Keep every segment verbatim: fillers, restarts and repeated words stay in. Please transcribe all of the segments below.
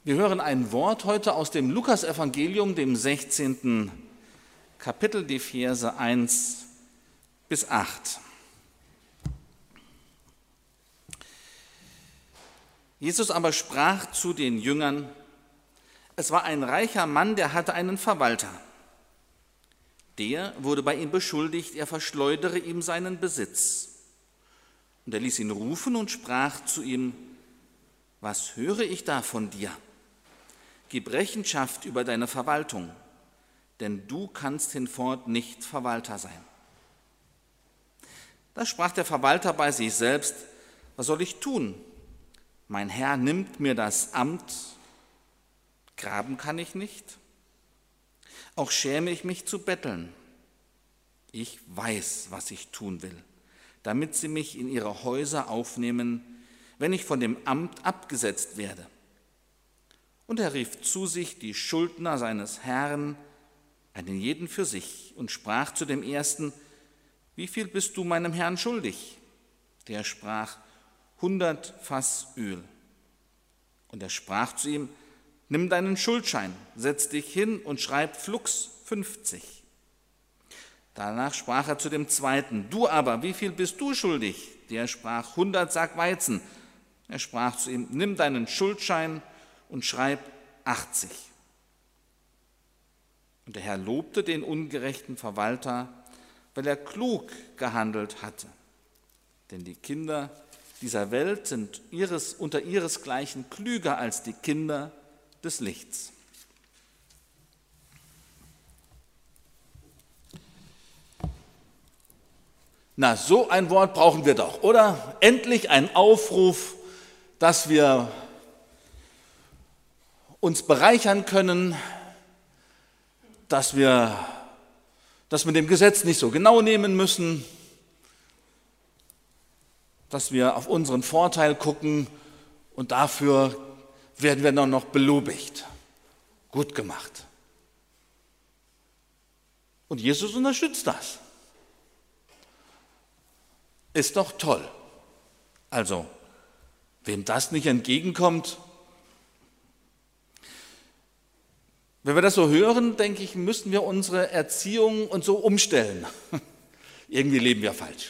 Wir hören ein Wort heute aus dem Lukasevangelium, dem sechzehnten Kapitel, die Verse eins bis acht. Jesus aber sprach zu den Jüngern: Es war ein reicher Mann, der hatte einen Verwalter. Der wurde bei ihm beschuldigt, er verschleudere ihm seinen Besitz. Und er ließ ihn rufen und sprach zu ihm: Was höre ich da von dir? Gib Rechenschaft über deine Verwaltung, denn du kannst hinfort nicht Verwalter sein. Da sprach der Verwalter bei sich selbst: Was soll ich tun? Mein Herr nimmt mir das Amt, graben kann ich nicht. Auch schäme ich mich zu betteln. Ich weiß, was ich tun will, damit sie mich in ihre Häuser aufnehmen, wenn ich von dem Amt abgesetzt werde. Und er rief zu sich die Schuldner seines Herrn, einen jeden für sich, und sprach zu dem Ersten: Wie viel bist du meinem Herrn schuldig? Der sprach: hundert Fass Öl. Und er sprach zu ihm: Nimm deinen Schuldschein, setz dich hin und schreib flugs fünfzig. Danach sprach er zu dem Zweiten: Du aber, wie viel bist du schuldig? Der sprach: hundert Sack Weizen. Er sprach zu ihm: Nimm deinen Schuldschein und schreib achtzig. Und der Herr lobte den ungerechten Verwalter, weil er klug gehandelt hatte. Denn die Kinder dieser Welt sind ihres, unter ihresgleichen klüger als die Kinder des Lichts. Na, so ein Wort brauchen wir doch, oder? Endlich ein Aufruf, dass wir uns bereichern können, dass wir das mit dem Gesetz nicht so genau nehmen müssen, dass wir auf unseren Vorteil gucken und dafür werden wir dann noch belobigt. Gut gemacht. Und Jesus unterstützt das. Ist doch toll. Also, wem das nicht entgegenkommt, wenn wir das so hören, denke ich, müssen wir unsere Erziehung und so umstellen. Irgendwie leben wir falsch.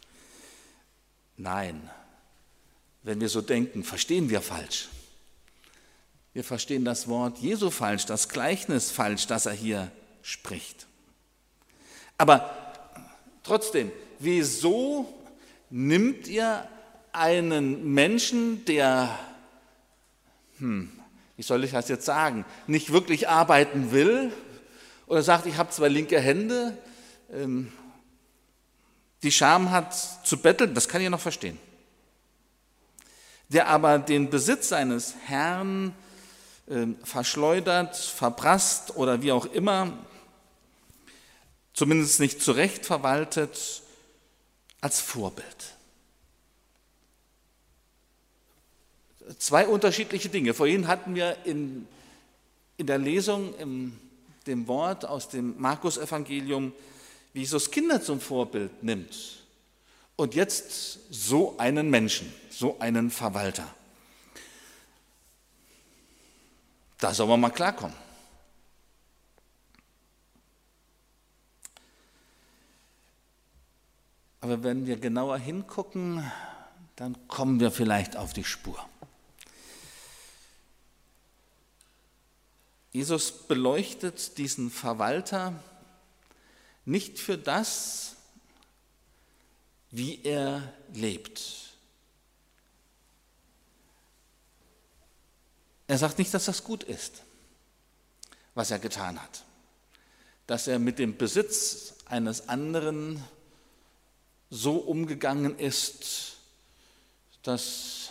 Nein, wenn wir so denken, verstehen wir falsch. Wir verstehen das Wort Jesu falsch, das Gleichnis falsch, das er hier spricht. Aber trotzdem, wieso nimmt ihr einen Menschen, der, hm, wie soll ich das jetzt sagen, nicht wirklich arbeiten will oder sagt, ich habe zwei linke Hände, ähm, die Scham hat zu betteln, das kann ich noch verstehen. Der aber den Besitz seines Herrn äh, verschleudert, verprasst oder wie auch immer, zumindest nicht zurecht verwaltet, als Vorbild. Zwei unterschiedliche Dinge. Vorhin hatten wir in, in der Lesung, in dem Wort aus dem Markus-Evangelium, wie Jesus Kinder zum Vorbild nimmt. Und jetzt so einen Menschen, so einen Verwalter. Da sollen wir mal klarkommen. Aber wenn wir genauer hingucken, dann kommen wir vielleicht auf die Spur. Jesus beleuchtet diesen Verwalter nicht für das, wie er lebt. Er sagt nicht, dass das gut ist, was er getan hat. Dass er mit dem Besitz eines anderen so umgegangen ist, dass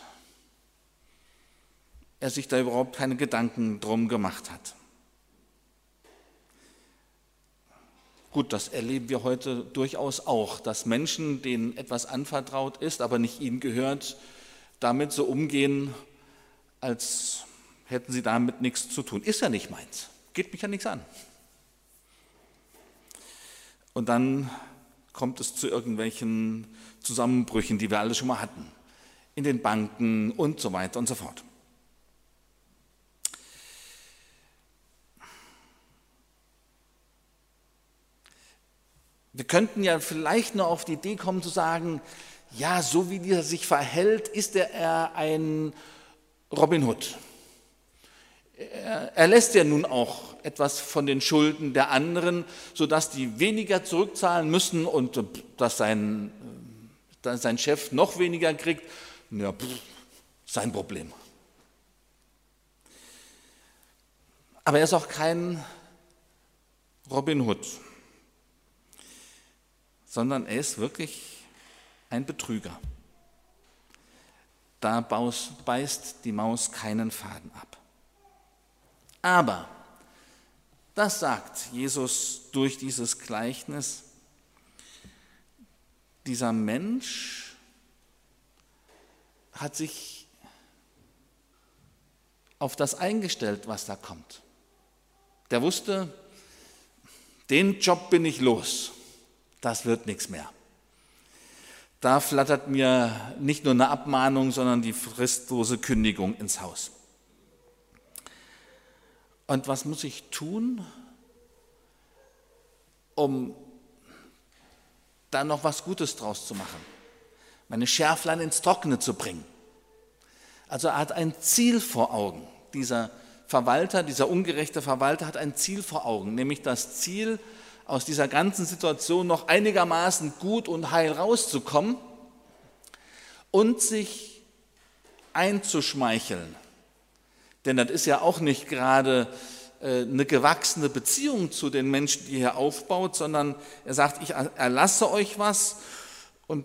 er sich da überhaupt keine Gedanken drum gemacht hat. Gut, das erleben wir heute durchaus auch, dass Menschen, denen etwas anvertraut ist, aber nicht ihnen gehört, damit so umgehen, als hätten sie damit nichts zu tun. Ist ja nicht meins, geht mich ja nichts an. Und dann kommt es zu irgendwelchen Zusammenbrüchen, die wir alle schon mal hatten, in den Banken und so weiter und so fort. Wir könnten ja vielleicht nur auf die Idee kommen zu sagen, ja, so wie dieser sich verhält, ist er eher ein Robin Hood. Er, er lässt ja nun auch etwas von den Schulden der anderen, sodass die weniger zurückzahlen müssen und dass sein, dass sein Chef noch weniger kriegt. Ja, pff, sein Problem. Aber er ist auch kein Robin Hood, sondern er ist wirklich ein Betrüger. Da beißt die Maus keinen Faden ab. Aber, das sagt Jesus durch dieses Gleichnis, dieser Mensch hat sich auf das eingestellt, was da kommt. Der wusste, den Job bin ich los, das wird nichts mehr. Da flattert mir nicht nur eine Abmahnung, sondern die fristlose Kündigung ins Haus. Und was muss ich tun, um da noch was Gutes draus zu machen? Meine Schärflein ins Trockene zu bringen. Also er hat ein Ziel vor Augen. Dieser Verwalter, dieser ungerechte Verwalter hat ein Ziel vor Augen, nämlich das Ziel, aus dieser ganzen Situation noch einigermaßen gut und heil rauszukommen und sich einzuschmeicheln. Denn das ist ja auch nicht gerade eine gewachsene Beziehung zu den Menschen, die er aufbaut, sondern er sagt, ich erlasse euch was und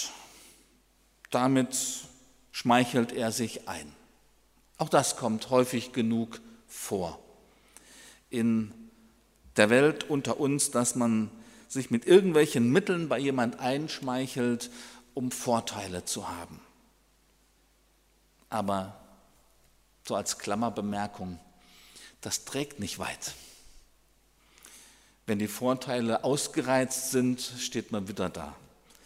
damit schmeichelt er sich ein. Auch das kommt häufig genug vor in der Welt unter uns, dass man sich mit irgendwelchen Mitteln bei jemand einschmeichelt, um Vorteile zu haben. Aber so als Klammerbemerkung, das trägt nicht weit. Wenn die Vorteile ausgereizt sind, steht man wieder da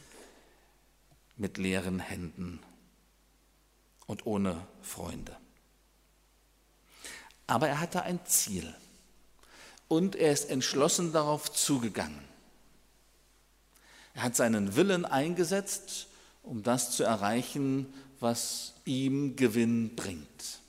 mit leeren Händen und ohne Freunde. Aber er hatte ein Ziel. Und er ist entschlossen darauf zugegangen. Er hat seinen Willen eingesetzt, um das zu erreichen, was ihm Gewinn bringt.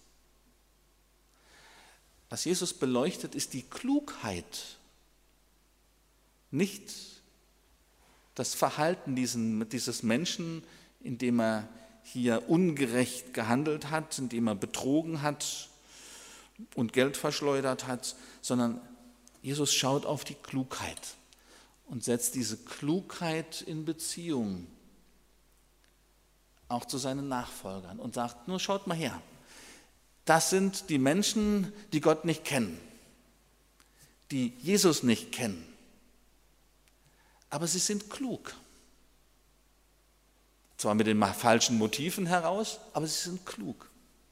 Was Jesus beleuchtet, ist die Klugheit, nicht das Verhalten dieses Menschen, indem er hier ungerecht gehandelt hat, indem er betrogen hat und Geld verschleudert hat, sondern Jesus schaut auf die Klugheit und setzt diese Klugheit in Beziehung auch zu seinen Nachfolgern und sagt, nur schaut mal her, das sind die Menschen, die Gott nicht kennen, die Jesus nicht kennen, aber sie sind klug. Zwar mit den falschen Motiven heraus, aber sie sind klug.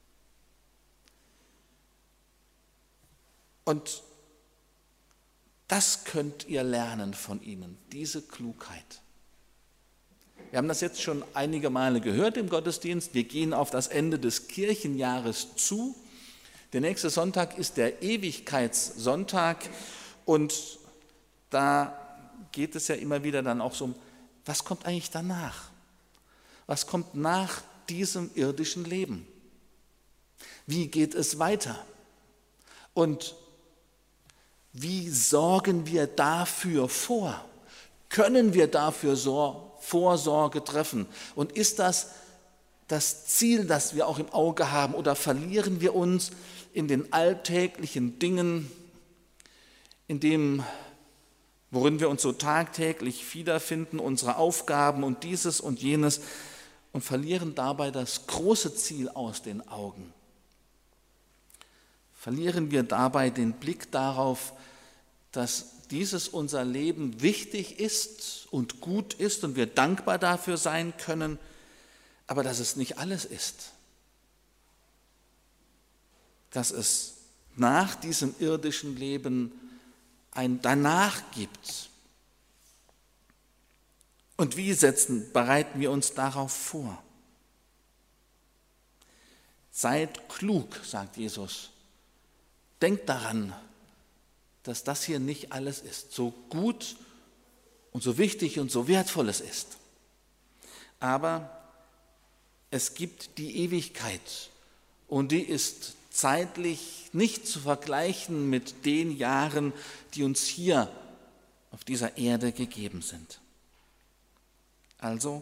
Und das könnt ihr lernen von ihnen, diese Klugheit. Wir haben das jetzt schon einige Male gehört im Gottesdienst. Wir gehen auf das Ende des Kirchenjahres zu. Der nächste Sonntag ist der Ewigkeitssonntag und da geht es ja immer wieder dann auch so um, was kommt eigentlich danach? Was kommt nach diesem irdischen Leben? Wie geht es weiter? Und wie sorgen wir dafür vor? Können wir dafür Vorsorge treffen? Und ist das das Ziel, das wir auch im Auge haben? Oder verlieren wir uns in den alltäglichen Dingen, in dem, worin wir uns so tagtäglich wiederfinden, unsere Aufgaben und dieses und jenes, und verlieren dabei das große Ziel aus den Augen? Verlieren wir dabei den Blick darauf, dass dieses unser Leben wichtig ist und gut ist und wir dankbar dafür sein können, aber dass es nicht alles ist. Dass es nach diesem irdischen Leben ein Danach gibt. Und wie setzen, bereiten wir uns darauf vor? Seid klug, sagt Jesus. Denkt daran, dass das hier nicht alles ist. So gut und so wichtig und so wertvoll es ist. Aber es gibt die Ewigkeit und die ist zeitlich nicht zu vergleichen mit den Jahren, die uns hier auf dieser Erde gegeben sind. Also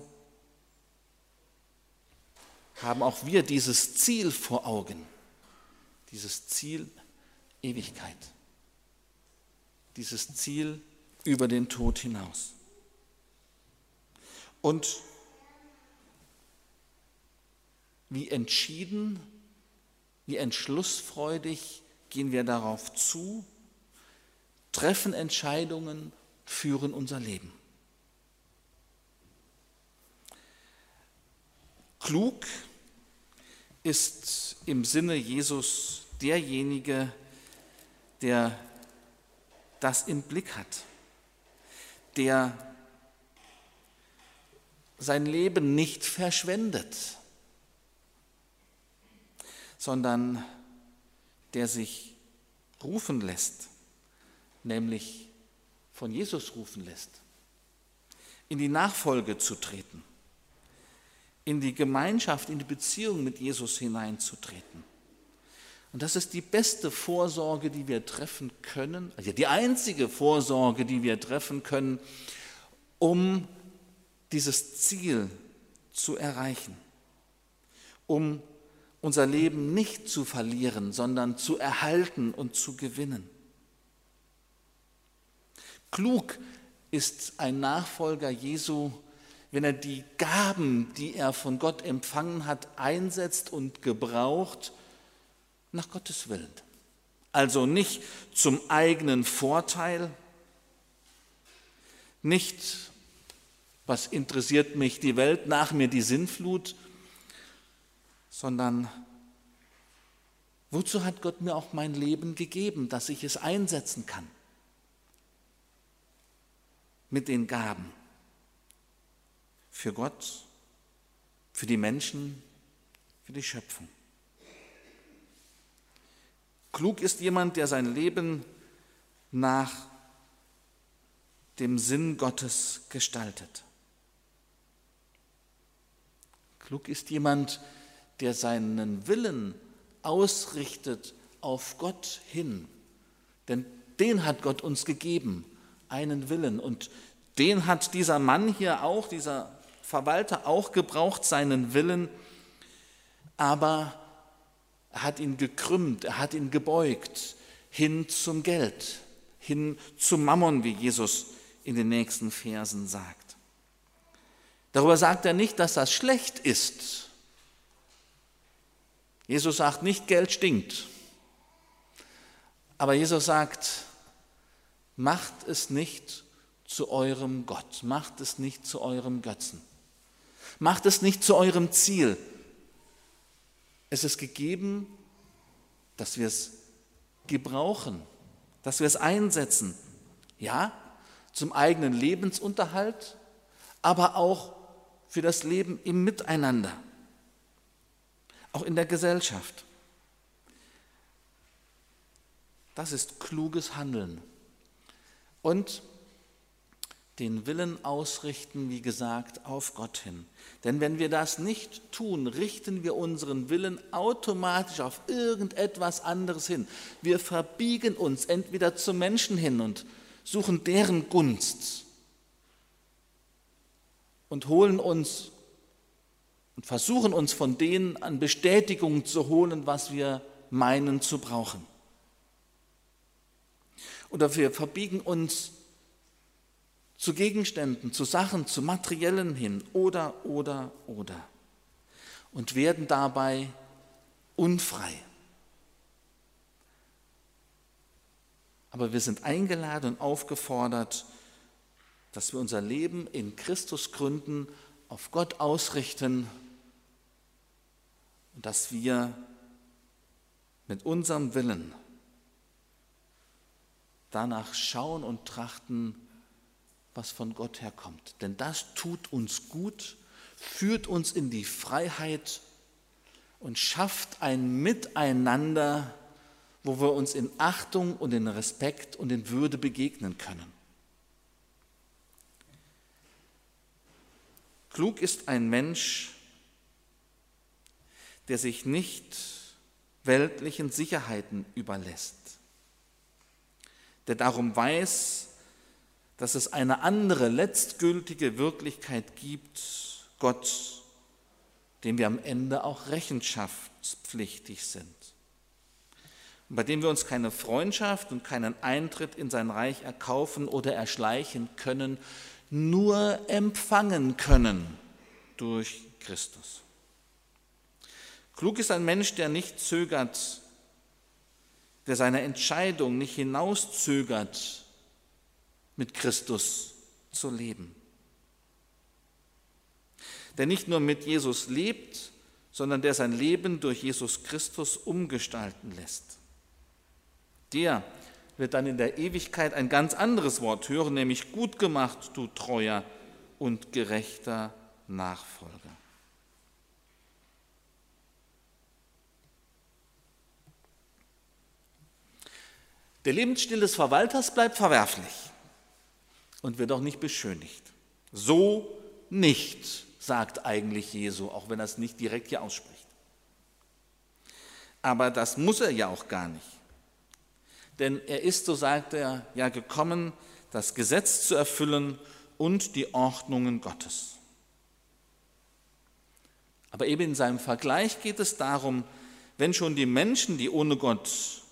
haben auch wir dieses Ziel vor Augen, dieses Ziel Ewigkeit, dieses Ziel über den Tod hinaus. Und wie entschieden, wie entschlussfreudig gehen wir darauf zu, treffen Entscheidungen, führen unser Leben. Klug ist im Sinne Jesus derjenige, der das im Blick hat, der sein Leben nicht verschwendet, sondern der sich rufen lässt, nämlich von Jesus rufen lässt, in die Nachfolge zu treten, in die Gemeinschaft, in die Beziehung mit Jesus hineinzutreten. Und das ist die beste Vorsorge, die wir treffen können, also die einzige Vorsorge, die wir treffen können, um dieses Ziel zu erreichen, um unser Leben nicht zu verlieren, sondern zu erhalten und zu gewinnen. Klug ist ein Nachfolger Jesu, wenn er die Gaben, die er von Gott empfangen hat, einsetzt und gebraucht nach Gottes Willen. Also nicht zum eigenen Vorteil, nicht, was interessiert mich die Welt, nach mir die Sintflut, sondern wozu hat Gott mir auch mein Leben gegeben, dass ich es einsetzen kann mit den Gaben für Gott, für die Menschen, für die Schöpfung. Klug ist jemand, der sein Leben nach dem Sinn Gottes gestaltet. Klug ist jemand, der seinen Willen ausrichtet auf Gott hin. Denn den hat Gott uns gegeben, einen Willen. Und den hat dieser Mann hier auch, dieser Verwalter auch gebraucht, seinen Willen. Aber er hat ihn gekrümmt, er hat ihn gebeugt, hin zum Geld, hin zum Mammon, wie Jesus in den nächsten Versen sagt. Darüber sagt er nicht, dass das schlecht ist. Jesus sagt nicht, Geld stinkt. Aber Jesus sagt, macht es nicht zu eurem Gott, macht es nicht zu eurem Götzen, macht es nicht zu eurem Ziel. Es ist gegeben, dass wir es gebrauchen, dass wir es einsetzen, ja, zum eigenen Lebensunterhalt, aber auch für das Leben im Miteinander, auch in der Gesellschaft. Das ist kluges Handeln. Und den Willen ausrichten, wie gesagt, auf Gott hin. Denn wenn wir das nicht tun, richten wir unseren Willen automatisch auf irgendetwas anderes hin. Wir verbiegen uns entweder zu Menschen hin und suchen deren Gunst und holen uns und versuchen uns von denen an Bestätigung zu holen, was wir meinen zu brauchen. Oder wir verbiegen uns zu Gegenständen, zu Sachen, zu Materiellen hin oder, oder, oder und werden dabei unfrei. Aber wir sind eingeladen und aufgefordert, dass wir unser Leben in Christus gründen, auf Gott ausrichten und dass wir mit unserem Willen danach schauen und trachten, was von Gott herkommt. Denn das tut uns gut, führt uns in die Freiheit und schafft ein Miteinander, wo wir uns in Achtung und in Respekt und in Würde begegnen können. Klug ist ein Mensch, der sich nicht weltlichen Sicherheiten überlässt, der darum weiß, dass es eine andere, letztgültige Wirklichkeit gibt, Gott, dem wir am Ende auch rechenschaftspflichtig sind, und bei dem wir uns keine Freundschaft und keinen Eintritt in sein Reich erkaufen oder erschleichen können, nur empfangen können durch Christus. Klug ist ein Mensch, der nicht zögert, der seine Entscheidung nicht hinauszögert, mit Christus zu leben. Der nicht nur mit Jesus lebt, sondern der sein Leben durch Jesus Christus umgestalten lässt. Der wird dann in der Ewigkeit ein ganz anderes Wort hören, nämlich gut gemacht, du treuer und gerechter Nachfolger. Der Lebensstil des Verwalters bleibt verwerflich und wird auch nicht beschönigt. So nicht, sagt eigentlich Jesu, auch wenn er es nicht direkt hier ausspricht. Aber das muss er ja auch gar nicht. Denn er ist, so sagt er, ja gekommen, das Gesetz zu erfüllen und die Ordnungen Gottes. Aber eben in seinem Vergleich geht es darum, wenn schon die Menschen, die ohne Gott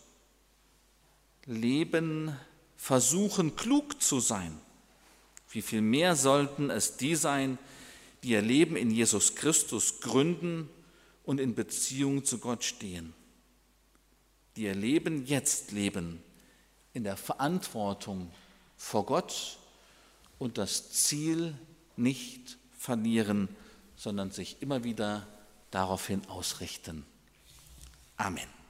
leben, versuchen, klug zu sein, wie viel mehr sollten es die sein, die ihr Leben in Jesus Christus gründen und in Beziehung zu Gott stehen, die ihr Leben jetzt leben in der Verantwortung vor Gott und das Ziel nicht verlieren, sondern sich immer wieder daraufhin ausrichten. Amen.